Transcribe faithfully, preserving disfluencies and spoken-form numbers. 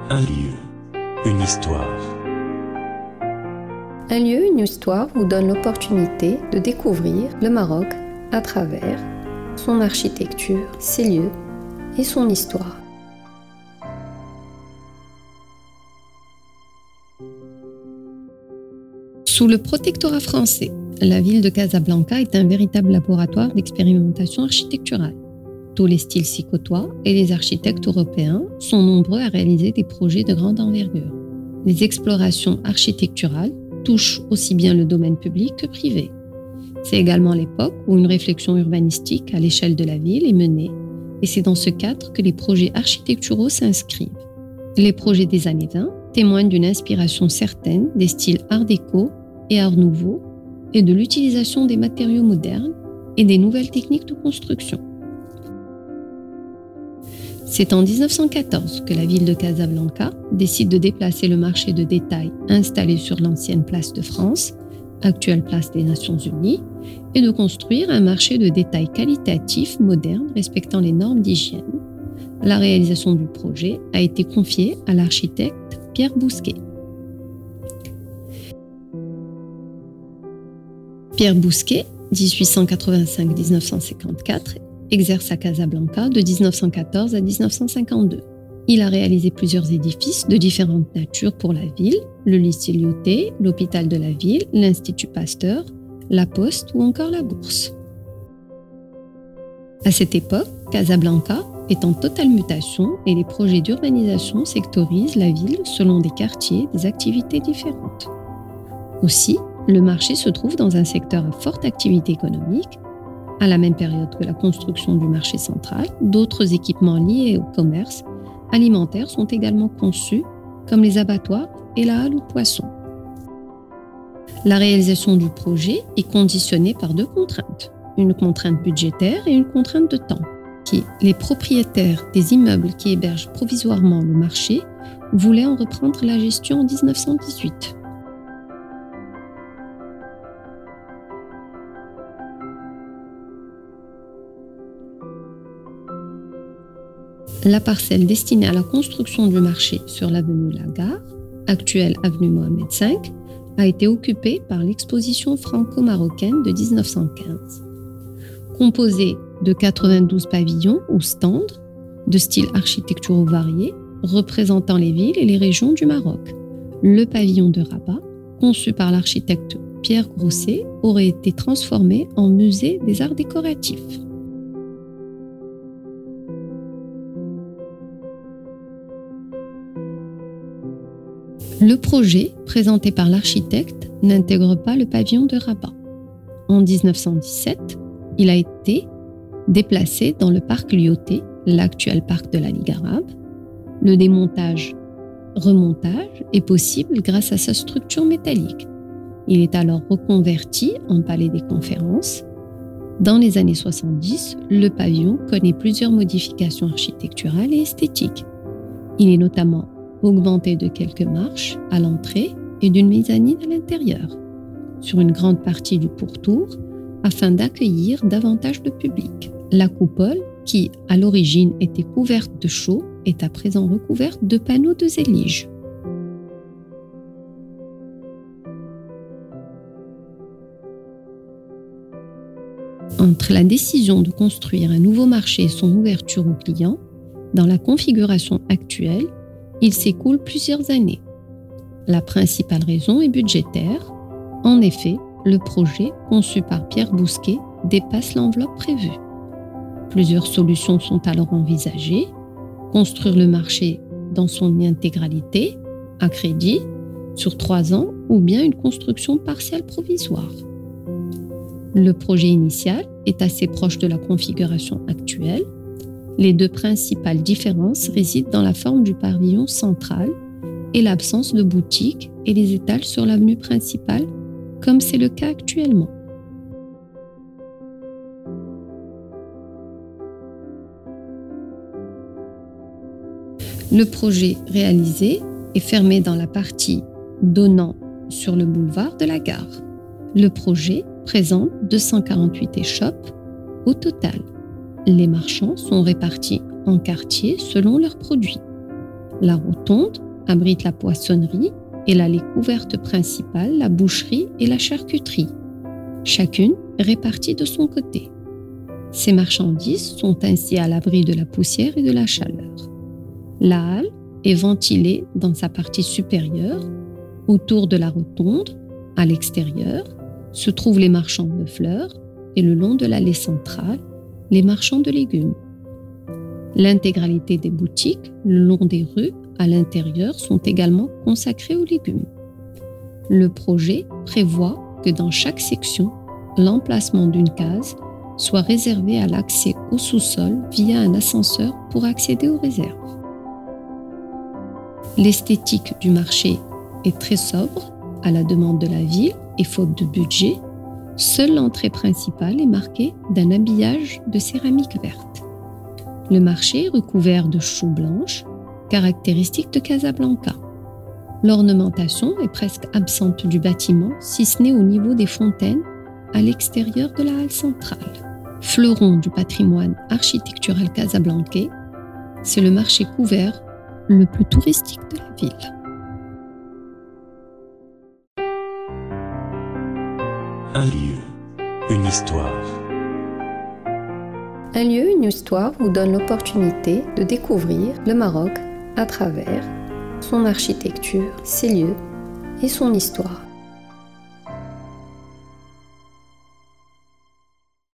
Un lieu, une histoire. Un lieu, une histoire vous donne l'opportunité de découvrir le Maroc à travers son architecture, ses lieux et son histoire. Sous le protectorat français, la ville de Casablanca est un véritable laboratoire d'expérimentation architecturale. Tous les styles s'y côtoient et les architectes européens sont nombreux à réaliser des projets de grande envergure. Les explorations architecturales touchent aussi bien le domaine public que privé. C'est également l'époque où une réflexion urbanistique à l'échelle de la ville est menée et c'est dans ce cadre que les projets architecturaux s'inscrivent. Les projets des années vingt témoignent d'une inspiration certaine des styles art déco et art nouveau et de l'utilisation des matériaux modernes et des nouvelles techniques de construction. C'est en dix-neuf cent quatorze que la ville de Casablanca décide de déplacer le marché de détail installé sur l'ancienne place de France, actuelle place des Nations Unies, et de construire un marché de détail qualitatif, moderne, respectant les normes d'hygiène. La réalisation du projet a été confiée à l'architecte Pierre Bousquet. Pierre Bousquet, dix-huit cent quatre-vingt-cinq à dix-neuf cent cinquante-quatre, exerce à Casablanca de dix-neuf cent quatorze à dix-neuf cent cinquante-deux. Il a réalisé plusieurs édifices de différentes natures pour la ville, le lycée Lyautey, l'hôpital de la ville, l'Institut Pasteur, la Poste ou encore la Bourse. À cette époque, Casablanca est en totale mutation et les projets d'urbanisation sectorisent la ville selon des quartiers, des activités différentes. Aussi, le marché se trouve dans un secteur à forte activité économique. À la même période que la construction du marché central, d'autres équipements liés au commerce alimentaire sont également conçus, comme les abattoirs et la halle aux poissons. La réalisation du projet est conditionnée par deux contraintes, une contrainte budgétaire et une contrainte de temps, qui, les propriétaires des immeubles qui hébergent provisoirement le marché, voulaient en reprendre la gestion en dix-neuf cent dix-huit. La parcelle destinée à la construction du marché sur l'avenue Lagare, actuelle avenue Mohamed cinq, a été occupée par l'exposition franco-marocaine de dix-neuf cent quinze. Composée de quatre-vingt-douze pavillons ou stands de styles architecturaux variés représentant les villes et les régions du Maroc, le pavillon de Rabat, conçu par l'architecte Pierre Grousset, aurait été transformé en musée des arts décoratifs. Le projet, présenté par l'architecte, n'intègre pas le pavillon de Rabat. En dix-neuf cent dix-sept, il a été déplacé dans le parc Lyautey, l'actuel parc de la Ligue arabe. Le démontage-remontage est possible grâce à sa structure métallique. Il est alors reconverti en palais des conférences. Dans les années soixante-dix, le pavillon connaît plusieurs modifications architecturales et esthétiques. Il est notamment augmenté de quelques marches à l'entrée et d'une mezzanine à l'intérieur, sur une grande partie du pourtour, afin d'accueillir davantage de public. La coupole, qui à l'origine était couverte de chaux, est à présent recouverte de panneaux de zélige. Entre la décision de construire un nouveau marché et son ouverture aux clients, dans la configuration actuelle, il s'écoule plusieurs années. La principale raison est budgétaire. En effet, le projet, conçu par Pierre Bousquet, dépasse l'enveloppe prévue. Plusieurs solutions sont alors envisagées. Construire le marché dans son intégralité, à crédit, sur trois ans, ou bien une construction partielle provisoire. Le projet initial est assez proche de la configuration actuelle. Les deux principales différences résident dans la forme du pavillon central et l'absence de boutiques et les étals sur l'avenue principale, comme c'est le cas actuellement. Le projet réalisé est fermé dans la partie donnant sur le boulevard de la Gare. Le projet présente deux cent quarante-huit échoppes au total. Les marchands sont répartis en quartiers selon leurs produits. La rotonde abrite la poissonnerie et l'allée couverte principale, la boucherie et la charcuterie, chacune répartie de son côté. Ces marchandises sont ainsi à l'abri de la poussière et de la chaleur. La halle est ventilée dans sa partie supérieure. Autour de la rotonde, à l'extérieur, se trouvent les marchands de fleurs et le long de l'allée centrale, les marchands de légumes. L'intégralité des boutiques, le long des rues, à l'intérieur, sont également consacrées aux légumes. Le projet prévoit que dans chaque section, l'emplacement d'une case soit réservé à l'accès au sous-sol via un ascenseur pour accéder aux réserves. L'esthétique du marché est très sobre, à la demande de la ville et faute de budget. Seule l'entrée principale est marquée d'un habillage de céramique verte. Le marché est recouvert de chaux blanches, caractéristique de Casablanca. L'ornementation est presque absente du bâtiment, si ce n'est au niveau des fontaines à l'extérieur de la halle centrale. Fleuron du patrimoine architectural casablancais, c'est le marché couvert le plus touristique de la ville. Un lieu, une histoire. Un lieu, une histoire vous donne l'opportunité de découvrir le Maroc à travers son architecture, ses lieux et son histoire.